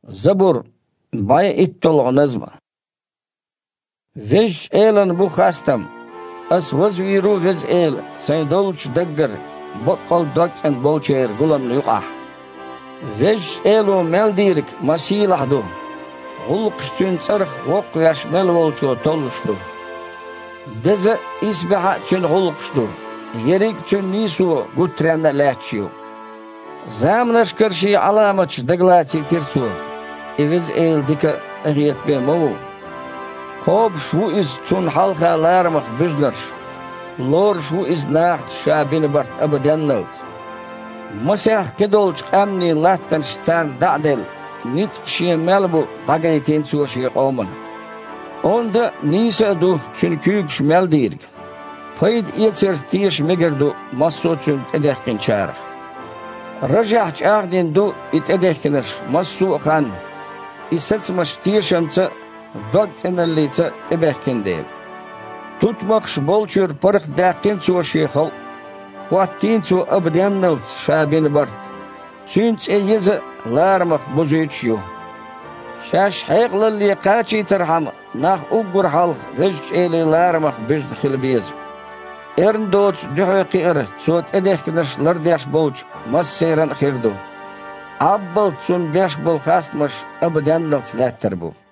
Zabur bay ittolğunuzmu? Vej elan bu xastam, as vazviru vez el, sen dolç daggar, boqqal doksan bolçer gulamlı yuqah. Vej elo meldirik masilahdu, gulqştün çarx voq yaşmel bolçu toluşdu. Deze isbaha tün gulqşdu, yerik tün nisu gutrenda lehçiyo. Zamnaş karşı alamaç daglati tirsu, evez el dika agiyetbe movu. Hob şu iz tun halka larmaq büzler, lor şu iz nacht şabini bart abadennalt. Masah kedolç amni lattan ştan da'del, nit şiemel bu dagaytin suoşi qoman. Onda nisa du tün küyük şmel dirik. Payd yetser tiyeş megerdu masso tün edehkin çarıq. Rajah çağdin du it edehkinir massu xan. İsatsmaş tiyešamca doktenallica tebehkin deyil. Tutmaqş bolçur parıq daqin suoşi xal. Quattin su abdennalt şabini bart. Sünç eyezi larmaq buzuyç yu. Şaş hayqlalli qaçi tarham nah ugur halq vej eli larmaq büzd xilbiyiz. Ern doç dühüqi ir suot edehkinir lardiyaş bolç mas seyran xirdu. Abbal tsun beş bol xastmaş abdennalt slattar bu.